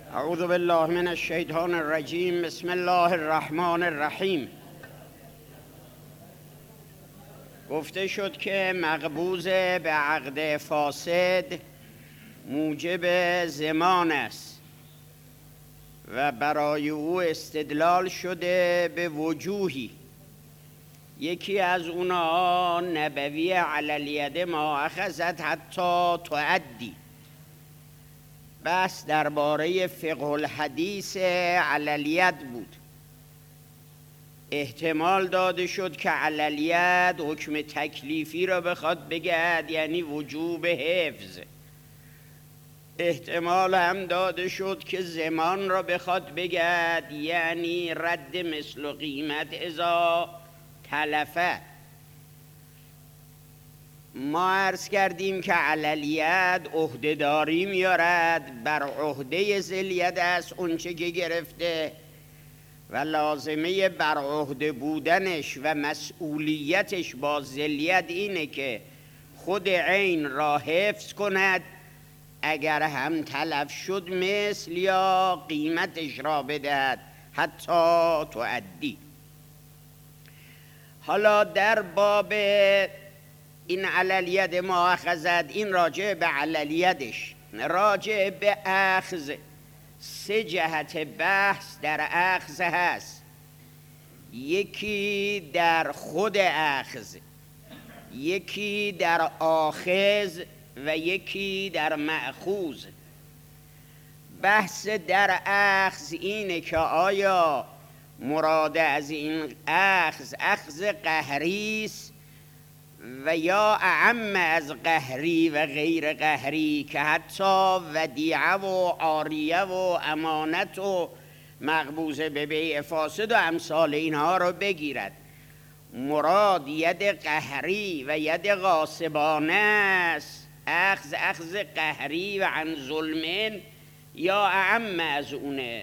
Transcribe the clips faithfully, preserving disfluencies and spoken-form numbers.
اعوذ بالله من الشیطان الرجیم. بسم الله الرحمن الرحیم. گفته شد که مقبوض به عقد فاسد موجب زمان است و برای او استدلال شده به وجوهی. یکی از اونها نبوی علی الید ما اخذت حتی تعدی، بس درباره فقه الحدیث علی الید بود. احتمال داده شد که علی الید حکم تکلیفی را بخواد بگد، یعنی وجوب حفظ. احتمال هم داده شد که زمان را بخواد بگد، یعنی رد مثل و قیمت اذا تلفه. ما عرض کردیم که علی الید عهده‌داری میارد، بر عهده ذی‌الید است اونچه که گرفته و لازمه بر عهده بودنش و مسئولیتش با ذی‌الید اینه که خود عین را حفظ کند، اگر هم تلف شد مثل یا قیمتش را بدهد حتی تعدی. حالا در باب این علی الید ما اخذت، این راجع به علی الیدش، راجع به اخذ. سه جهت بحث در اخذ هست. یکی در خود اخذ، یکی در آخذ و یکی در مأخوذ. بحث در اخذ اینه که آیا مراد از این اخذ اخذ قهری است و یا اعم از قهری و غیر قهری، که حتی ودیعه و عاریه و امانت و مقبوض به بیع فاسد و امثال اینها رو بگیرد. مراد ید قهری و ید غاصبانه است، اخذ اخذ قهری و عن ظلمن، یا اعم از اونه.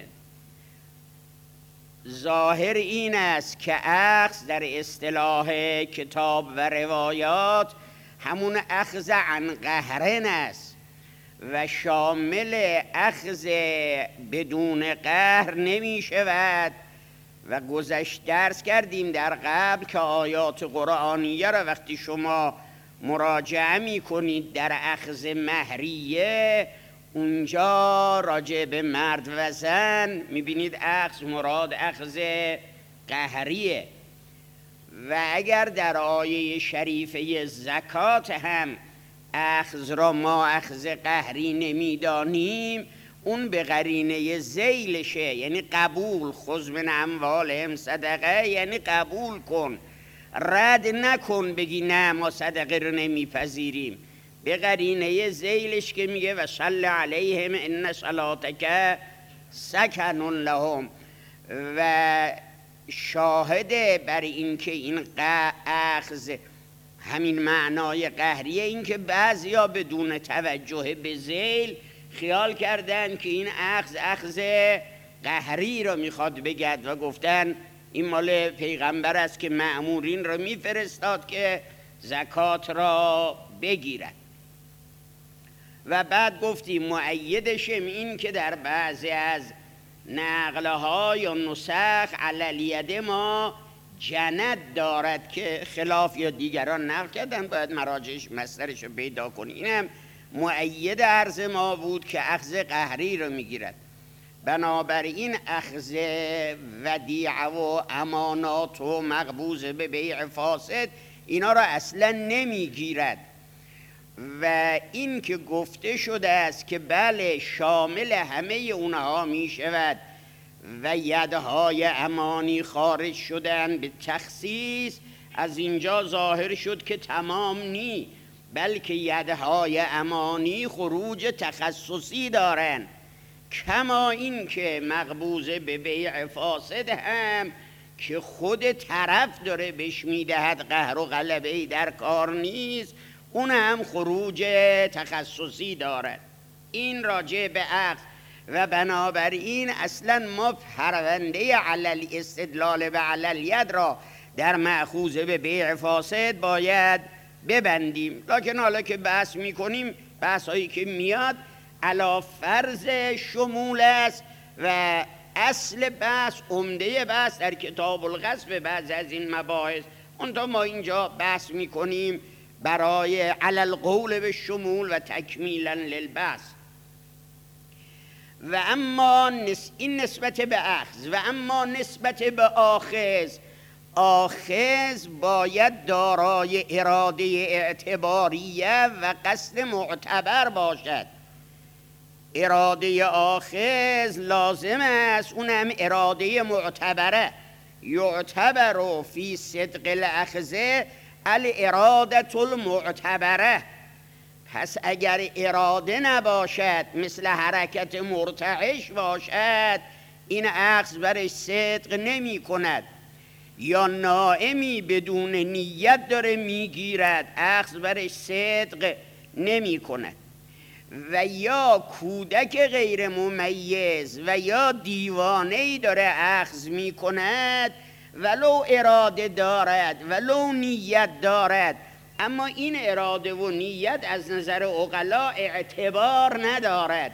ظاهر این است که اخذ در اصطلاح کتاب و روایات همون اخذ عن قهرن است و شامل اخذ بدون قهر نمی شود. و گذشت درس کردیم در قبل که آیات قرآنیه را وقتی شما مراجعه می کنید در اخذ مهریه، اونجا راجع به مرد و زن میبینید اخذ مراد اخذ قهریه. و اگر در آیه شریفه زکات هم اخذ را ما اخذ قهری نمیدانیم، اون به قرینه ذیلشه، یعنی قبول. خذ من اموالهم صدقه، یعنی قبول کن، رد نکن بگی نه ما صدقه رو نمیپذیریم. به قرینه ذیلش که میگه و صل علیهم ان صلاتک سکن لهم. و شاهده بر این که این اخذ همین معنای قهریه، این که بعضیا بدون توجه به ذیل خیال کردن که این اخذ اخذ قهری رو میخواد بگد و گفتن این مال پیغمبر است که مأمورین رو میفرستاد که زکات را بگیرد. و بعد گفتیم مؤیدشم این که در بعضی از نقلها یا نسخ علی الید ما جند دارد که خلاف یا دیگران نقل کردن، باید مراجعش مصدرش رو پیدا کنی. اینم مؤید عرض ما بود که اخذ قهری رو میگیرد. بنابراین اخذ ودیعه و امانات و مقبوض به بیع فاسد اینا را اصلا نمیگیرد. و این که گفته شده است که بله شامل همه اونها می شود و یدهای امانی خارج شدن به تخصیص، از اینجا ظاهر شد که تمام نی، بلکه یدهای امانی خروج تخصصی دارن. کما این که مقبوض به بیع فاسد هم که خود طرف داره بهش میدهد قهر و غلبه در کار نیست، اون هم خروج تخصصی دارد. این راجع به عقد. و بنابراین اصلا ما پرونده علل استدلال به علل ید را در مأخوذ به بیع فاسد باید ببندیم. لکن حالا که بحث میکنیم، بحث هایی که میاد علا فرض شمول است و اصل بحث، عمده بحث در کتاب الغصب بعض از این مباحث. اونتا ما اینجا بحث میکنیم برای علی القول به شمول و تکمیلا للبحث. و اما این نسبت به اخذ. و اما نسبت به آخذ، آخذ باید دارای اراده اعتباریه و قصد معتبر باشد. اراده آخذ لازم است، اونم اراده معتبره. یعتبر فی صدق الاخذ الارادة المعتبره. پس اگر اراده نباشد، مثل حرکت مرتعش باشد، این اخذ برش صدق نمی کند. یا نائمی بدون نیت داره میگیرد، اخذ برش صدق نمی کند. و یا کودک غیر ممیز و یا دیوانه‌ای داره اخذ می کند، ولو اراده دارد ولو نیت دارد، اما این اراده و نیت از نظر عقلا اعتبار ندارد.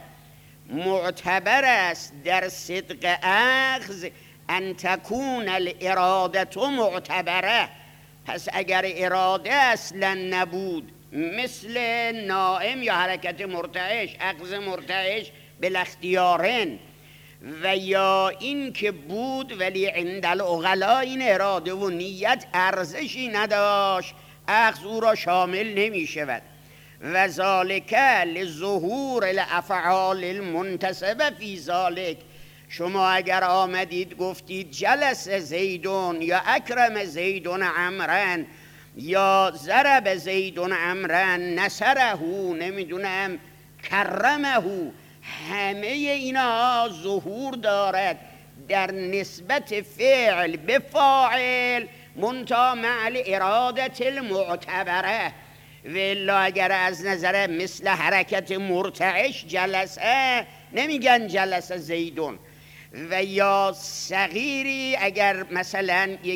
معتبر است در صدق اخذ ان تکون الاراده معتبره. پس اگر اراده اصلا نبود، مثل نائم یا حرکت مرتعش، اخذ مرتعش بالاختیارن، و یا این که بود ولی عند العقلا این اراده و نیت ارزشی نداشت، اخذ او را شامل نمی شود. و ذالک لظهور الافعال المنتسبه فی ذالک. شما اگر آمدید گفتید جلس زیدون یا اکرم زیدون عمرن یا ضرب زیدون عمرن نصره، نمیدونم کرمه، همه اینا ظهور دارد در نسبت فعل به فاعل، منتها مع الارادة المعتبره. والا اگر از نظر مثل حرکت مرتعش جلسه، نمیگن جلسه زیدون. و یا صغیری اگر مثلا یک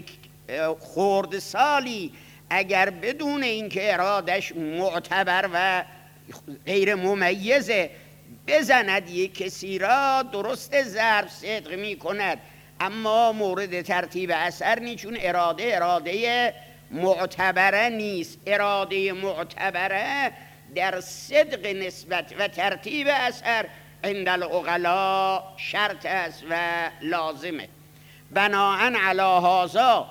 خرد سالی اگر بدون اینکه ارادش معتبر و غیر ممیزه بزند یک کسی را، درست ضرب صدق می کند، اما مورد ترتیب اثر نی، چون اراده اراده معتبره نیست. اراده معتبره در صدق نسبت و ترتیب اثر عند العقلا شرط است و لازمه. بناءً علی هذا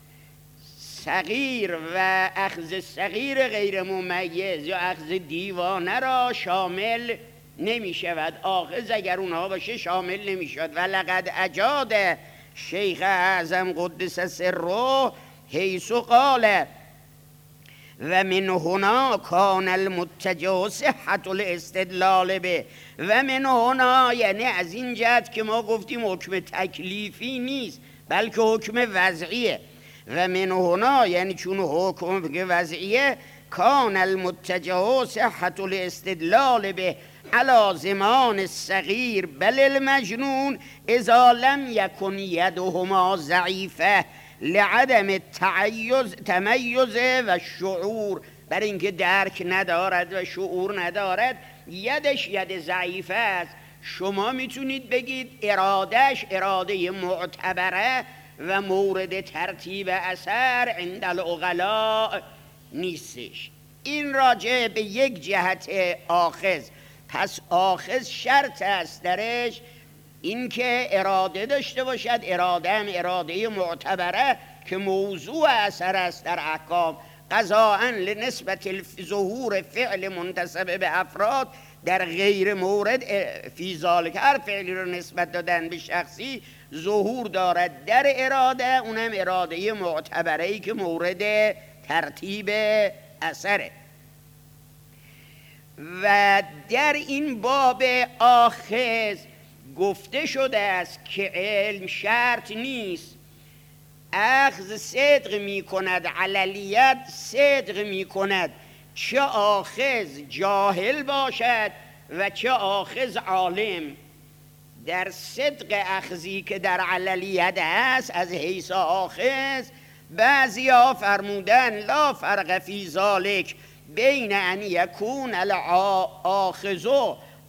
صغیر و اخذ صغیر غیر ممیز یا اخذ دیوانه را شامل نمی شود. آخذ اگر اونها باشه شامل نمی شود. و لقد اجاد شیخ اعظم قدس سره حیث قال و من هنا کان المتجه صحت الاستدلال به. و من هنا یعنی از این جهت که ما گفتیم حکم تکلیفی نیست بلکه حکم وضعیه. و من هنا یعنی چون حکم وضعیه، کان المتجه صحت الاستدلال به علی زمان الصغیر بل المجنون اذا لم یکن یدهما ضعیفه لعدم التعیز تمیز و شعور. بر اینکه درک ندارد و شعور ندارد، یدش ید ضعیفه است. شما میتونید بگید ارادش اراده معتبره و مورد ترتیب اثر عند العقلاء نیستش. این راجع به یک جهت آخذ. پس آخذ شرط است درش اینکه اراده داشته باشد، اراده هم اراده معتبره که موضوع اثر است در احکام. قضاءً لنسبت ظهور فعل منتسب به افراد در غیر مورد فی ذالک، هر فعلی رو نسبت دادن به شخصی ظهور دارد در اراده، اونم اراده معتبره‌ای که مورد ترتیب اثره. و در این باب آخذ گفته شده است که علم شرط نیست. اخذ صدق می کند، عللیت صدق می کند، چه آخذ جاهل باشد و چه آخذ عالم. در صدق اخذی که در عللیت هست از حیث آخذ، بعضی ها فرمودن لا فرق فی ذالک بین ان یکون الآخذ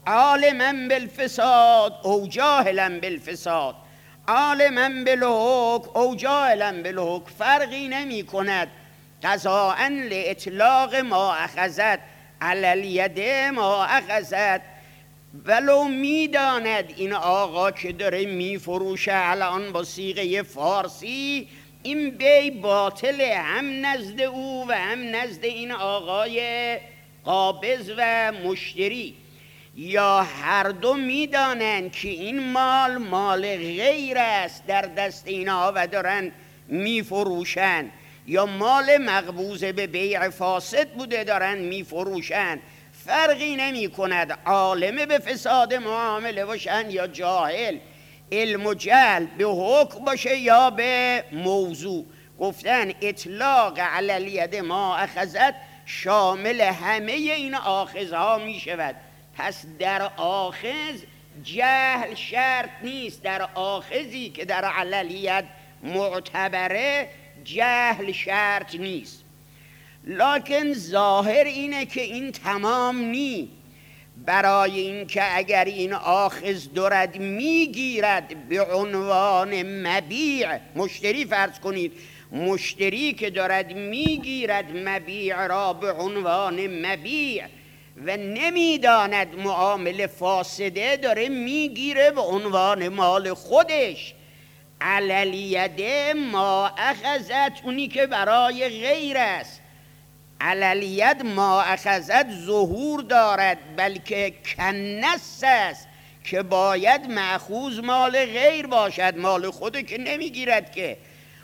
عالما بالفساد او جاهلا بالفساد، عالما بالحکم او جاهلا بالحکم، فرقی نمی کند قضاء لاطلاق ما اخذت علی الید ما اخذت. ولو میداند این آقا که داره میفروشه الان با صیغه فارسی این بی باطله، هم نزد او و هم نزد این آقای قابض و مشتری، یا هر دو میدانند که این مال مال غیر است در دست اینا و دارن میفروشن، یا مال مقبوض به بیع فاسد بوده دارن میفروشن. فرقی نمی کند عالم به فساد معامله باشن یا جاهل، علم و جهل به حکم باشه یا به موضوع. گفتن اطلاق علی الید ما اخذت شامل همه این آخذها می شود. پس در آخذ جهل شرط نیست، در آخذی که در علی الید معتبره جهل شرط نیست. لکن ظاهر اینه که این تمام نی، برای اینکه اگر این آخذ دارد میگیرد به عنوان مبیع، مشتری فرض کنید مشتری که دارد میگیرد مبیع را به عنوان مبیع و نمیداند معامله فاسده، داره میگیره به عنوان مال خودش. علی الید ما اخذت اونی که برای غیر است، علی الید ما اخذت ظهور دارد، بلکه کنس است که باید مأخوذ مال غیر باشد، مال خود که نمیگیرد که.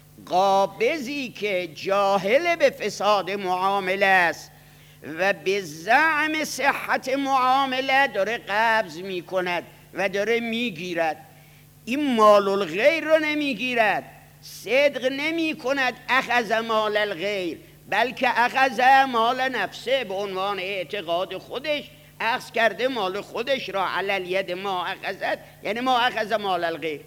قابضی که جاهل به فساد معامله است و به زعم صحت معامله داره قبض میکند و داره میگیرد، این مال الغیر رو نمیگیرد، صدق نمی کند اخذ مال الغیر، بلکه اخذ مال نفسه، به عنوان اعتقاد خودش اخذ کرده مال خودش را. علی الید ما اخذت یعنی ما اخذ مال الغیر.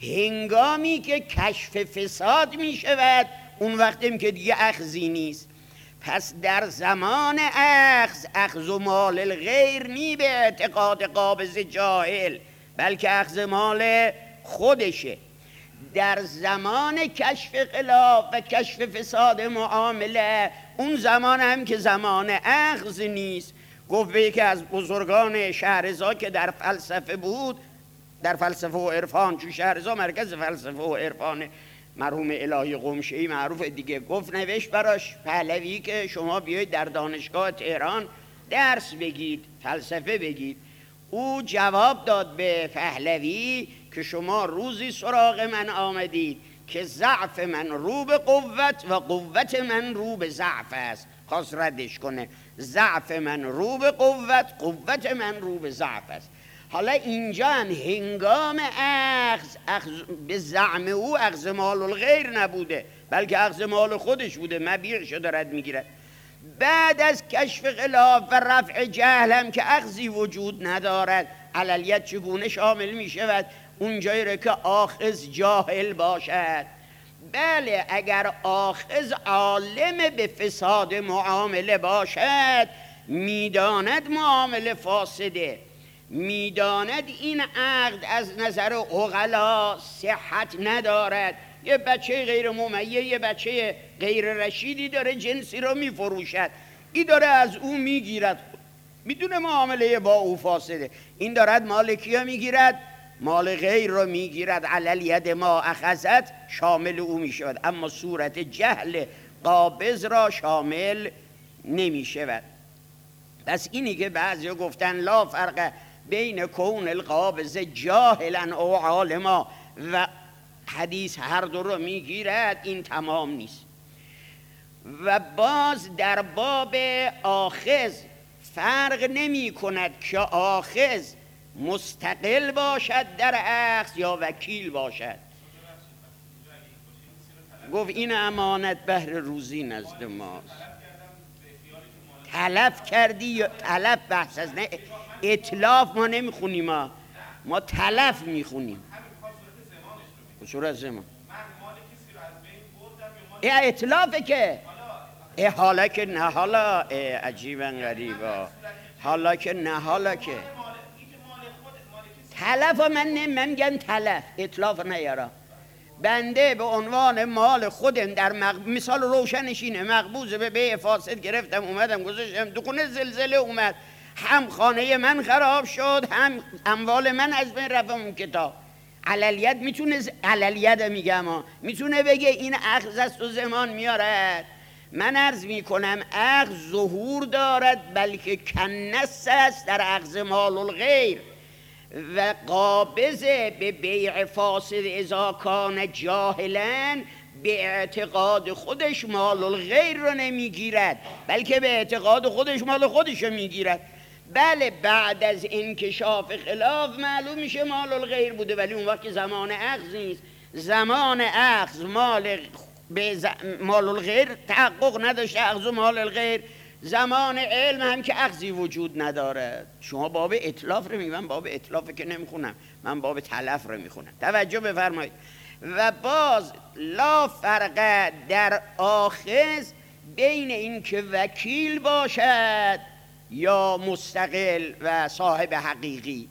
هنگامی که کشف فساد می شود اون وقتیم که دیگه اخذی نیست. پس در زمان اخذ اخذ مال الغیر نی به اعتقاد قابض جاهل، بلکه اخذ مال خودشه. در زمان کشف خلاف و کشف فساد معامله اون زمان هم که زمان اخذ نیست. گفت به یکی از بزرگان شهرزا که در فلسفه بود، در فلسفه و عرفان، چون شهرزا مرکز فلسفه و عرفان، مرحوم الهی قمشه‌ای معروف دیگه، گفت نوشت براش پهلوی که شما بیایید در دانشگاه تهران درس بگید، فلسفه بگید. او جواب داد به پهلوی که شما روزی سراغ من آمدید که ضعف من رو به قوت و قوت من رو به ضعف است. خواست ردش کنه، ضعف من رو به قوت، قوت من رو به ضعف است. حالا اینجا هم هنگام اخذ, اخذ به زعم او اخذ مال الغیر نبوده، بلکه اخذ مال خودش بوده، مبیعش دارد میگیرد. بعد از کشف خلاف و رفع جهل هم که اخذی وجود ندارد، علی الید چگونه شامل می شود؟ اونجایی را که آخذ جاهل باشد. بله، اگر آخذ عالم به فساد معامله باشد، میداند معامله فاسده، میداند این عقد از نظر عقلا صحت ندارد، یه بچه غیر ممیز، یه بچه غیر رشیدی داره جنسی رو میفروشد، این داره از او میگیرد، میدونه معامله با او فاسده، این دارد مال کیا میگیرد؟ مال غیر رو میگیرد. علی الید ما اخذت شامل او میشود، اما صورت جهل قابض را شامل نمیشود. پس اینی که بعضی گفتن لا فرق بین کون القابض جاهلا او عالما و حدیث هر دو رو میگیرد، این تمام نیست. و باز در باب آخذ فرق نمی کند که آخذ مستقل باشد در اخذ یا وکیل باشد. گفت این امانت بهر روزی نزد ماست. تلف کردی یا تلف بحث از نه اتلاف ما نمیخونیم، ما ما تلف میخونیم. صورت زمان ای اتلافه که ای حالا که نه حالا عجیبا غریبا، حالا که نه حالا که تلف من نمیم گن تلف اطلاف نیارم. بنده به عنوان مال خودم در مغ... مثال روشنش اینه، مقبوض به بیع فاسد گرفتم اومدم گذاشتم تو خونه، زلزله اومد، هم خانه من خراب شد هم اموال من از بین رفت. اون کتاب عللیت میتونه عللیت میگم ها میتونه بگه این اخذ است و زمان میارد. من عرض میکنم اخذ ظهور دارد بلکه کنس است در اخذ مال الغیر و قابض به بیع فاسد اذا کان جاهلا به اعتقاد خودش مال الغیر رو نمیگیرد بلکه به اعتقاد خودش مال خودش رو میگیرد. بله بعد از انکشاف خلاف معلوم میشه مال الغیر بوده، ولی اون وقت زمان اخذ نیست. زمان اخذ مال به ز... مال الغیر تحقق نداشته، اخذ مال الغیر. زمان علم هم که اخذی وجود نداره. شما باب اتلاف رو میگم، باب اتلاف که نمیخونم، من باب تلف رو میخونم. توجه بفرمایید. و باز لا فرق در آخذ بین این که وکیل باشد یا مستقل و صاحب حقیقی.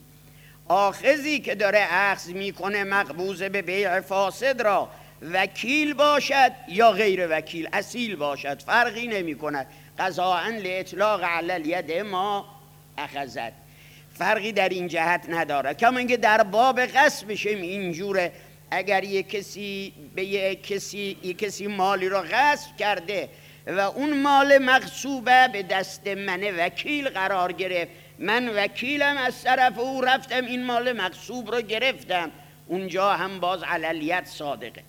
آخذی که داره اخذ میکنه مقبوض به بیع فاسد را وکیل باشد یا غیر وکیل، اصیل باشد، فرقی نمی کند. قضاءً لاطلاق علی الید ما اخذت، فرقی در این جهت نداره. کما اینکه در باب غصبش اینجوره، اگر یک کسی به یک کسی یک کسی مالی رو غصب کرده و اون مال مغصوبه به دست من وکیل قرار گرفت، من وکیلم از طرف او رفتم این مال مغصوب رو گرفتم، اونجا هم باز علیت صادقه.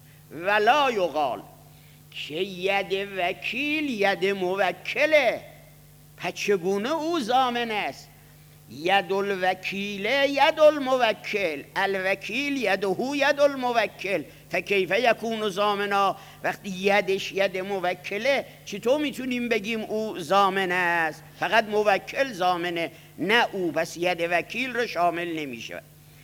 ولا یقال که ید وکیل ید موکله، پس چگونه او ضامن است؟ ید الوکیل ید الموکل، الوکیل یده ید الموکل، فکیف یکون ضامنا؟ وقتی یدش ید موکله چطور میتونیم بگیم او ضامن است؟ فقط موکل ضامنه نه او، پس ید وکیل رو شامل نمیشه.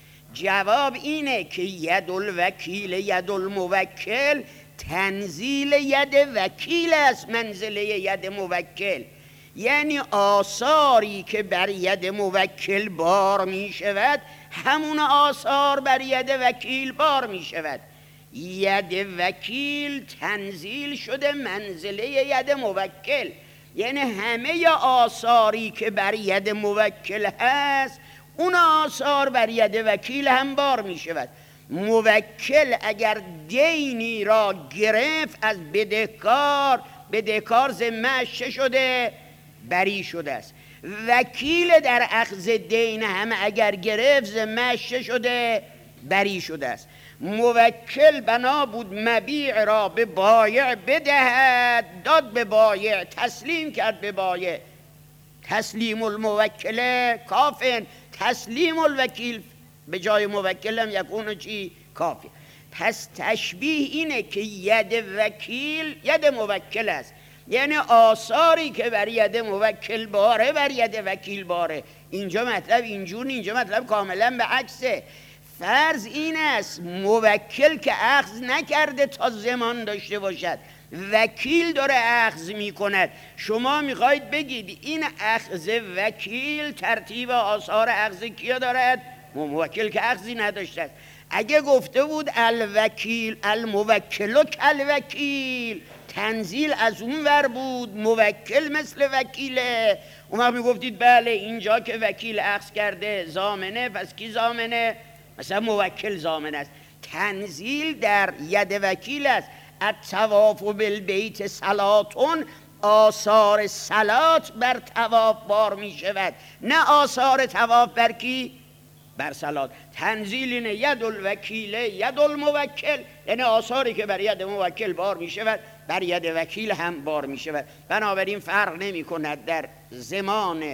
جواب اینه که ید الوکیل ید الموکل تنزیل ید وکیل است منزله ید موکل، یعنی آثاری که بر ید موکل بار می شود همون آثار بر ید وکیل بار می شود. ید وکیل تنزیل شده منزله ید موکل، یعنی همه آثاری که بر ید موکل هست اون آثار بر ید وکیل هم بار می شود. موکل اگر دینی را گرفت از بدهکار، بدهکار ذمه‌اش چه شده؟ بری شده است. وکیل در اخذ دین هم اگر گرفت ذمه‌اش چه شده؟ بری شده است. موکل بنا بود مبیع را به بایع بدهد، داد به بایع، تسلیم کرد به بایع. تسلیم الموکل کافن، تسلیم الوکیل به جای موکل هم یکون چی؟ کافی. پس تشبیه اینه که ید وکیل ید موکل است، یعنی آثاری که بر ید موکل باره بر ید وکیل باره. اینجا مطلب اینجور، اینجا مطلب کاملا به عکسه. فرض این است موکل که اخذ نکرده تا زمان داشته باشد، وکیل داره اخذ می کند. شما میخواید بگید این اخذ وکیل ترتیب آثار اخذ کیا دارد؟ موکل که اخذی نداشته است. اگه گفته بود الوکیل الموکل کالوکیل، تنزیل از اون ور بود، موکل مثل وکیله، اون وقت میگفتید بله اینجا که وکیل اخذ کرده ضامنه، پس کی ضامنه؟ مثلا موکل ضامن است. تنزیل در ید وکیل است. الطواف بالبیت صلاتون، آثار صلات بر طواف بار می شود، نه آثار طواف بر کی؟ بر صلات. تنزیل اینه ید الوکیل ید الموکل، یعنی آثاری که بر ید موکل بار می شود بر ید وکیل هم بار می شود. بنابراین فرق نمی کند در زمان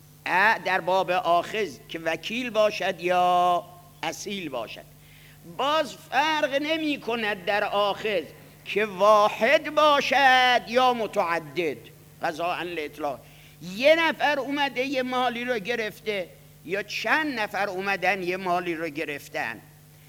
در باب آخذ که وکیل باشد یا اصیل باشد. باز فرق نمی کند در آخذ که واحد باشد یا متعدد. قضاءً لاطلاق، یه نفر اومده یه مالی رو گرفته یا چند نفر اومدن یه مالی رو گرفتن،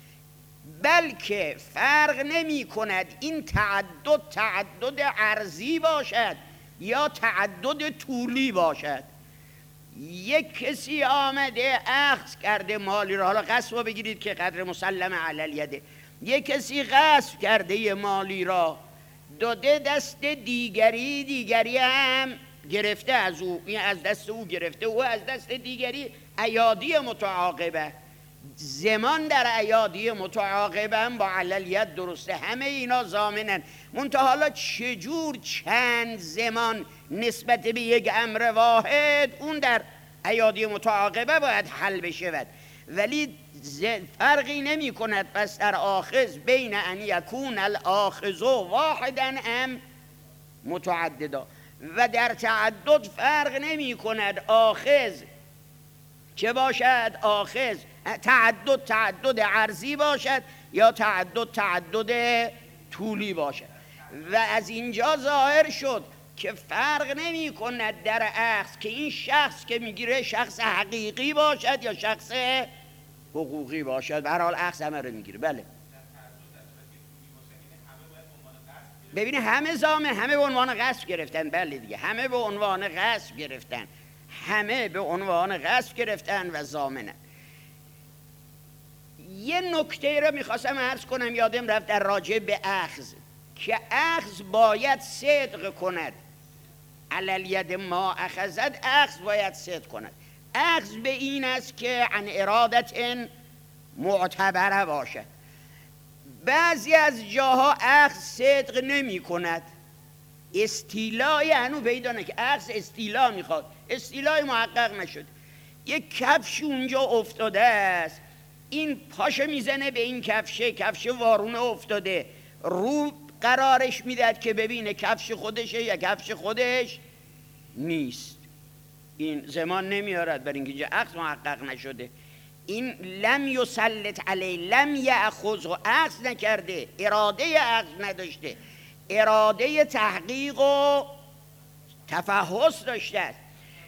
بلکه فرق نمی کند این تعدد تعدد عرضی باشد یا تعدد طولی باشد. یک کسی آمده اخذ کرده مالی را، حالا غصب رو بگیرید که قدر مسلم علی الیده، یک کسی غصب کرده یه مالی را داده دست دیگری، دیگری هم گرفته از او، این از دست او گرفته، او از دست دیگری، ایادی متعاقبه. زمان در ایادی متعاقبه با عللیت درسته، همه اینا ضامنن. منتها حالا چجور چند زمان نسبت به یک امر واحد، اون در ایادی متعاقبه باید حل بشود، ولی فرقی نمی کند پس در آخذ بین ان یکون الاخذ واحدا ام متعددا، و در تعدد فرق نمی کند آخذ چه باشد، آخذ تعدد تعدد عرضی باشد یا تعدد تعدد طولی باشد. و از اینجا ظاهر شد که فرق نمی کند در اخذ که این شخص که میگیره شخص حقیقی باشد یا شخص حقوقی باشد، به هر حال اخذ همه رو میگیره. بله ببینه همه زامن، همه به عنوان غصب گرفتن. بله دیگه همه به عنوان غصب گرفتن، همه به عنوان غصب گرفتن و ضامنن. یه نکته رو میخواستم عرض کنم یادم رفت در راجع به اخذ، که اخذ باید صدق کند. علالید ما اخذت، اخذ باید صدق کند. اخذ به این است که عن ارادت معتبره باشد. بعضی از جاها اخذ صدق نمی کند، استیلای هنو پیدا نه که اخذ استیلا میخواد، استیلای محقق نشد. یک کفش اونجا افتاده است، این پاشه میزنه به این کفشه، کفش وارونه افتاده، رو قرارش میداد که ببینه کفش خودشه یا کفش خودش نیست. این زمان نمیارد برای اینکه اینجا اخذ محقق نشده. این لم یسلط علی، لم یأخذ، و اخذ نکرده، اراده اخذ نداشته، اراده تحقیق و تفحص داشته است.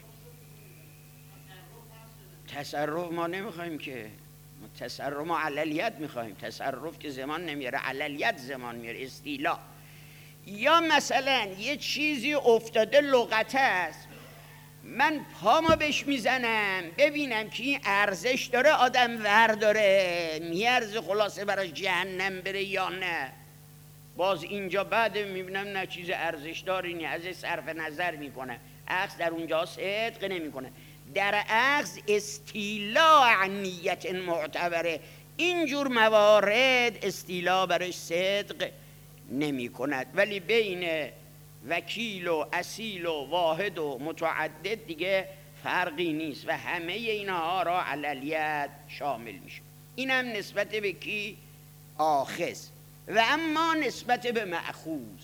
تصرف ما نمیخوایم که، تصرف ما عللیت میخوایم، تصرف که زمان نمیاره، عللیت زمان میاره، استیلا. یا مثلا یه چیزی افتاده لغت است، من پامو بهش میزنم ببینم که این ارزش داره، آدم ور داره، میارزه خلاصه براش جهنم بره یا نه. باز اینجا بعد میبینم نه چیز ارزش داری نی، ازش صرف نظر میکنه. اخذ در اونجا صدق نمیکنه. در اخذ استیلاء نیت معتبره، اینجور موارد استیلاء برش صدق نمی کند. ولی بین وکیل و اصیل و واحد و متعدد دیگه فرقی نیست و همه اینها را عللیت شامل میشه. اینم نسبت به کی؟ آخذ. و اما نسبت به مأخوذ،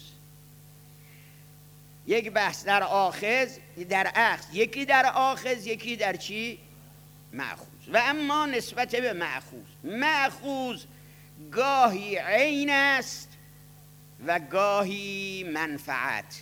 یک بحث در آخذ، در اخذ، یکی در آخذ، یکی در چی؟ مأخوذ. و اما نسبت به مأخوذ، مأخوذ گاهی عین است و گاهی منفعت،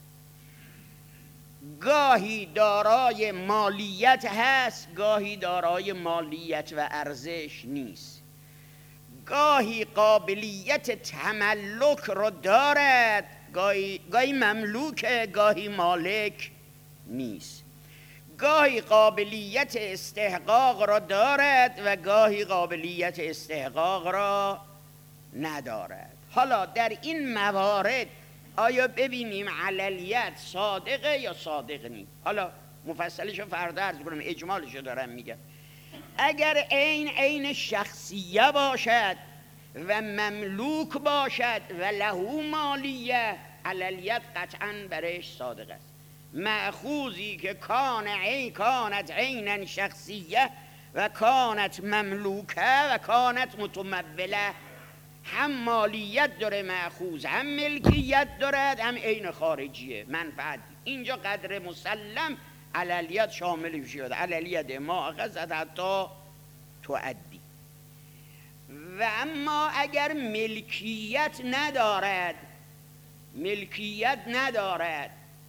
گاهی دارای مالیت هست، گاهی دارای مالیت و ارزش نیست، گاهی قابلیت تملک رو دارد، گاهی, گاهی مملوکه، گاهی مالک نیست، گاهی قابلیت استحقاق را دارد و گاهی قابلیت استحقاق را ندارد. حالا در این موارد آیا ببینیم عللیت صادقه یا صادق نیست؟ حالا مفصلشو فردا عرض کنم، اجمالشو دارم میگم. اگر عین عین شخصیه باشد و مملوک باشد و له مالیه، عللیت قطعا برش صادق است. مأخوذی که کان عین کانت عینا شخصیه و کانت مملوکه و کانت متموله، هم مالیت داره مأخوذ، هم ملکیت دارد، هم عین خارجیه، منفعت. اینجا قدر مسلم عللیت شامل شده، عللیت ما اخذت حتی تؤدی. و اما اگر ملکیت ندارد، ملکیت ندارد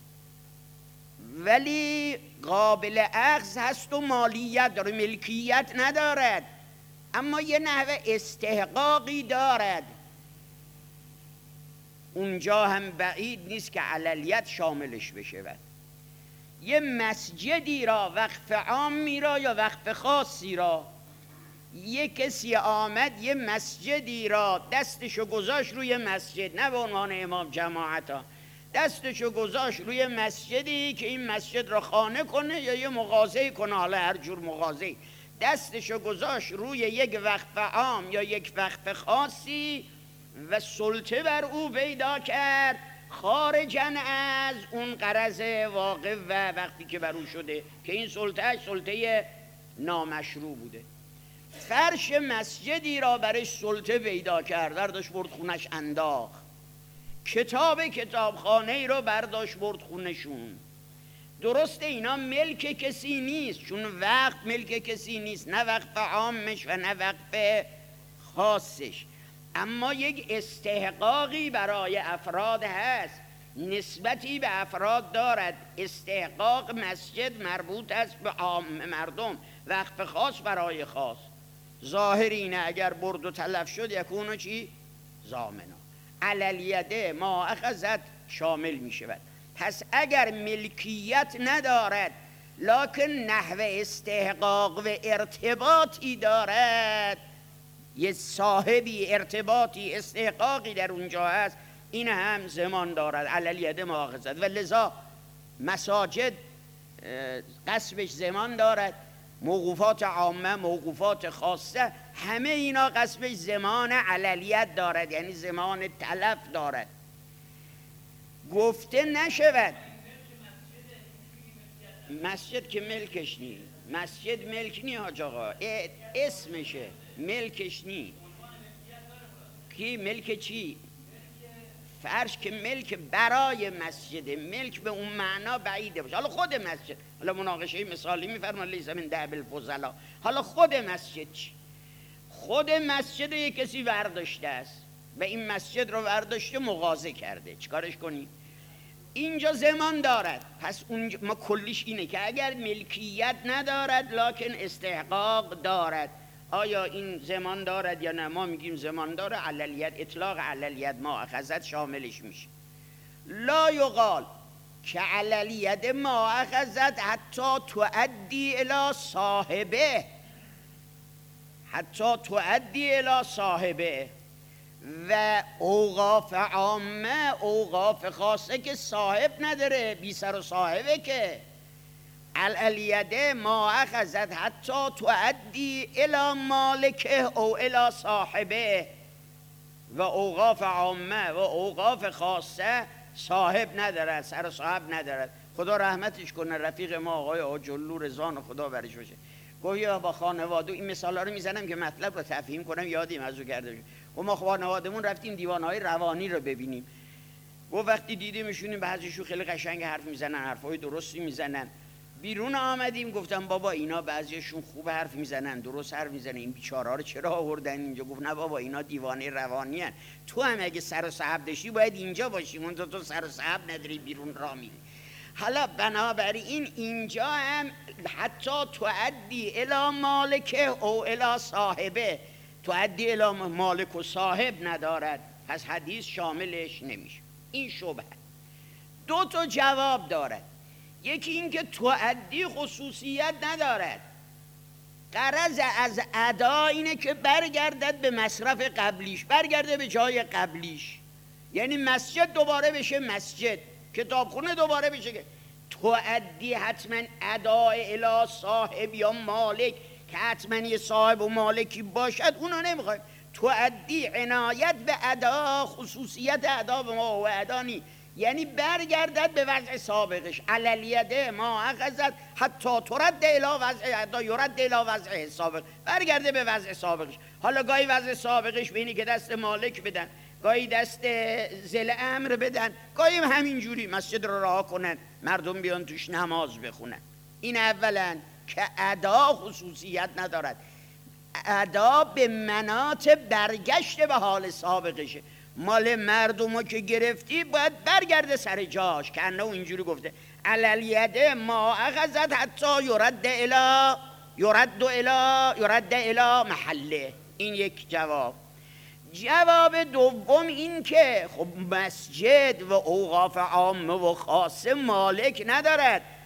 ولی قابل اخذ هست و مالیت داره، ملکیت ندارد اما یه نحوه استحقاقی دارد، اونجا هم بعید نیست که عللیت شاملش بشه. یه مسجدی را وقف عامی را یا وقف خاصی را، یه کسی آمد یه مسجدی را دستشو گذاشت روی مسجد، نه به عنوان امام جماعت ها، دستشو گذاشت روی مسجدی که این مسجد را خانه کنه یا یه مغازه کنه، حالا هر جور مغازه، دستشو گذاشت روی یک وقف عام یا یک وقف خاصی و سلطه بر او پیدا کرد خارجاً از اون غرض واقع و وقتی که بر او شده که این سلطه سلطه نامشروع بوده. فرش مسجدی را برش سلطه پیدا کرد، برداشت برد خونش انداخت. کتاب کتابخانه ای رو برداشت برد خونشون. درسته اینا ملک کسی نیست، چون وقت ملک کسی نیست، نه وقف عامش و نه وقف خاصش، اما یک استحقاقی برای افراد هست، نسبتی به افراد دارد. استحقاق مسجد مربوط است به عام مردم، وقف خاص برای خاص. ظاهر اینه اگر برد و تلف شد یکونو چی؟ ضامنا. علیلیده ما اخذت شامل می شود. پس اگر ملکیت ندارد لکن نحو استحقاق و ارتباطی دارد، یه صاحبی ارتباطی استحقاقی در اونجا هست، این هم زمان دارد، علیلیده ما اخذت. و لذا مساجد قصبش زمان دارد، موقوفات عامه، موقوفات خاصه، همه اینا قصبش زمان علیلیت دارد، یعنی زمان تلف دارد. گفته نشود مسجد که ملکش نی، مسجد ملک نی حاج آقا، اسمشه، ملکش نی. کی ملک چی؟ فرش که ملک برای مسجد، ملک به اون معنا بعیده باشه. حالا خود مسجد، حالا مناقشه مثالی میفرمان لیس من دهب الفضلا، حالا خود مسجد چی؟ خود مسجد یک کسی ورداشته است و این مسجد رو ورداشته مغازه کرده، چیکارش کنی؟ اینجا زمان دارد. پس اونجا ما کلیش اینه که اگر ملکیت ندارد لکن استحقاق دارد، آیا این زمان دارد یا نه؟ ما میگیم زمان داره. علیلیت، اطلاق علیلیت ما اخذت شاملش میشه. لا یقال که علیلیت ما اخذت حتی تؤدی الی صاحبه، حتی تؤدی الی صاحبه. و اوقاف عامه، اوقاف خاصه که صاحب نداره، بی سر و صاحبه، که علیلیده ما اخذت حتی تؤدی الی مالکه او الی صاحبه. و اوقاف عامه و اوقاف خاصه صاحب ندارد، سر و صاحب ندارد. خدا رحمتش کنه رفیق ما آقای آجلو رضوان خدا برش باشه، گویا با خانواده، این مثالا رو میزنم که مطلب رو تفهیم کنم، یادیم از او کرده شد. و ما خانوادمون رفتیم دیوانهای روانی رو ببینیم، و وقتی دیدیمشونیم بعضیشون خیلی قشنگ حرف میزنن، حرفای درستی میزنن. بیرون آمدیم گفتم بابا اینا بعضیشون خوب حرف میزنن، درست حرف میزنن، این بیچاره‌ها رو چرا آوردن اینجا؟ گفت نه بابا اینا دیوانه روانی هن. تو هم اگه سر و صاحب داشتی باید اینجا باشی، اون تو سر و صاحب نداری بیرون را میری. حالا بنابراین اینجا هم حتی تؤدی الی مالکه او الی صاحبه، تؤدی الی مالک و صاحب ندارد، پس حدیث شاملش نمیشه. این شبهه. دو تا جواب دارد. یکی این که تؤدی خصوصیت ندارد، غرض از ادا اینه که برگردد به مصرف قبلیش، برگرده به جای قبلیش، یعنی مسجد دوباره بشه مسجد، کتابخونه دوباره بشه. تؤدی حتما ادای الی صاحب یا مالک که حتما یه صاحب و مالکی باشد، اونو نمیخوایم. تؤدی عنایت به ادا، خصوصیت ادا به ما و ادانی، یعنی برگردد به وضع سابقش. علیلیده ما اخذت حتی ترد الی وضع ادا یرد الی وضع سابق، برگرده به وضع سابقش. حالا گاهی وضع سابقش بینی که دست مالک بدن، گاهی دست ذل امر بدن، گاهی همینجوری مسجد رو رها کنن مردم بیان توش نماز بخونن. این اولا که ادا خصوصیت ندارد، ادا به مناط برگشت به حال سابقشه. مال مردمو که گرفتی باید برگرده سر جاش، که انه اینجوری گفته علیلیده ما اخذت حتی یرد الی یرد الی یرد الی محله. این یک جواب. جواب دوم این که خب مسجد و اوقاف عامه و خاصه مالک ندارد،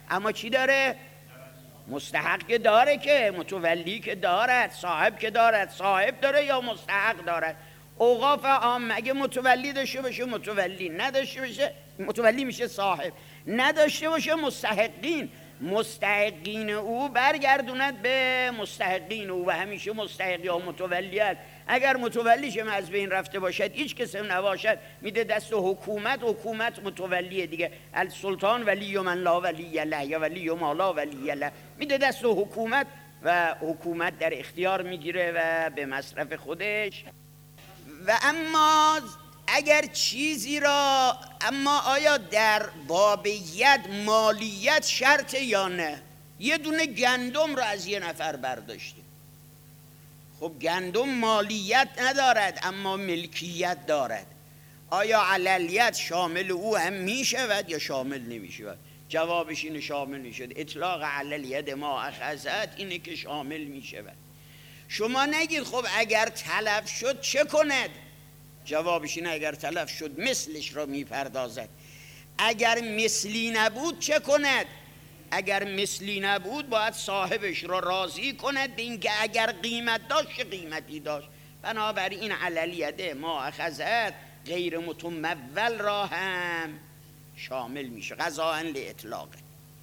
اما چی داره؟ مستحق که داره، که متولی که دارد، صاحب که دارد. صاحب داره یا مستحق دارد؟ اوقاف عام اگه متولی داشته باشه متولی، نداشته باشه متولی میشه صاحب، نداشته باشه مستحقین. مستحقین او برگردوند به مستحقین او و همیشه مستحق یا متولیت. اگر متولیش از بین رفته باشد، هیچ کسی نباشد، میده دست حکومت. حکومت متولیه دیگه. السلطان ولی من لا ولی له یا ولی ما لا ولی له، میده دست حکومت و حکومت در اختیار میگیره و به مصرف خودش. و اما اگر چیزی را، اما آیا در باب ید مالیت شرطه یا نه؟ یه دونه گندم را از یه نفر برداشته، خب گندم مالیت ندارد اما ملکیت دارد. آیا علالیت شامل او هم می شود یا شامل نمی شود؟ جوابش اینه شامل می شود. اطلاق علالیت ما اخذت اینه که شامل می شود. شما نگید خب اگر تلف شد چه کند؟ جوابش اینه اگر تلف شد مثلش را می پردازد. اگر مثلی نبود چه کند؟ اگر مثلی نبود باید صاحبش را راضی کند به اینکه اگر قیمت داشت قیمتی داشت. بنابراین علالیت ما اخذت غیر متمول را هم شامل میشه قضاء لاطلاقه.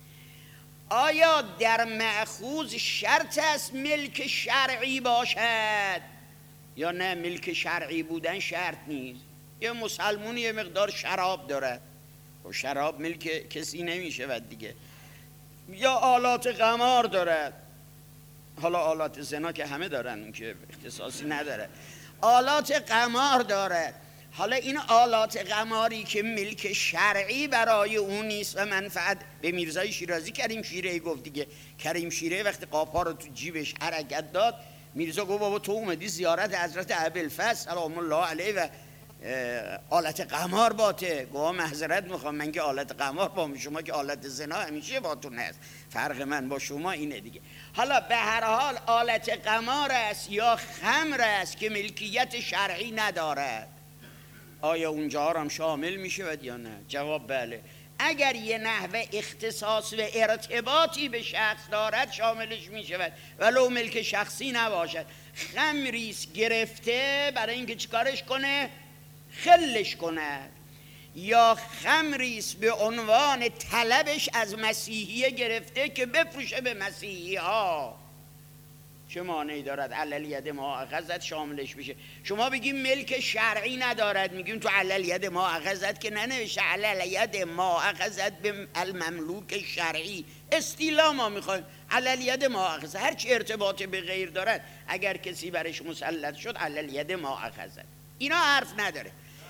آیا در مأخوذ شرط است ملک شرعی باشد یا نه؟ ملک شرعی بودن شرط نیست. یه مسلمون یه مقدار شراب داره و شراب ملک کسی نمیشه و دیگه، یا آلات قمار دارد. حالا آلات زنا که همه دارن، اون که اختصاصی نداره. آلات قمار دارد. حالا این آلات قماری که ملک شرعی برای اون نیست و منفعت به میرزای شیرازی کریم شیره گفت دیگه. کریم شیره وقتی قاپا رو تو جیبش حرکت داد، میرزا گفت بابا تو اومدی زیارت حضرت ابوالفضل سلام الله علیه و آلت قمار باته. گفت معذرت میخوام، من که آلت قمار با شما که آلت زنا همیشه باتون هست، فرق من با شما اینه دیگه. حالا به هر حال آلت قمار است یا خمر است که ملکیت شرعی ندارد، آیا اونجا هم شامل میشود یا نه؟ جواب بله. اگر یه نحوه اختصاص و ارتباطی به شخص دارد شاملش میشود ولو ملک شخصی نباشد. خمریست گرفته برای اینکه چیکارش کنه؟ خلش کند. یا خمریست به عنوان طلبش از مسیحیه گرفته که بفروشه به مسیحی ها، چه مانعی دارد؟ علل ید ما اخذت شاملش بشه. شما بگیم ملک شرعی ندارد، میگیم تو علل ید ما اخذت که ننوشته علل ید ما اخذت به المملوک شرعی. استیلا ما میخوایم علل ید ما اخذت، هر چی ارتباط به غیر دارد اگر کسی برش مسلط شد علل ید ما اخذت. اینا حرف نداره.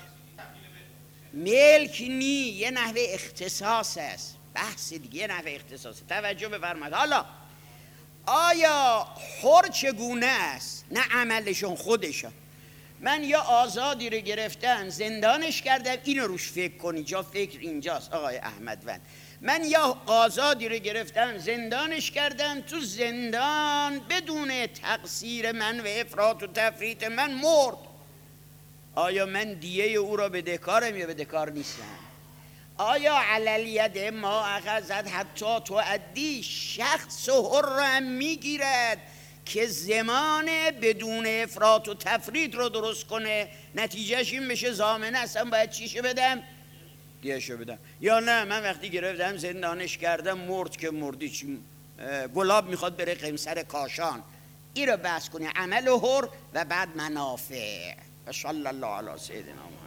ملک نی، یه نحوه اختصاص است، بحث دیگه، یه نحوه اختصاص. توجه بفرمایید. حالا آیا حر چگونه است؟ نه عملشون، خودشون. من یا آزادی رو گرفتن زندانش کردم، اینو روش فکر کنی، جا فکر اینجاست آقای احمد وند. من یا آزادی رو گرفتن زندانش کردم، تو زندان بدون تقصیر من و افراط و تفریط من مرد. آیا من دیه او را بدهکارم یا بدهکار نیستم؟ آیا علل ید ما اخذت حتی تو ادی شخص و حرم میگیرد که زمان بدون افراط و تفریط رو درست کنه، نتیجهش این بشه ضامن هستم باید چیشو بدم؟ دیهشو بدم. یا نه من وقتی گرفتم زندانش کردم مرد که مردی، چی گلاب میخواد بره قمصر کاشان. این رو بحث کنی، عمل و حر و بعد منافع. و صلی الله علی سیدنا محمد.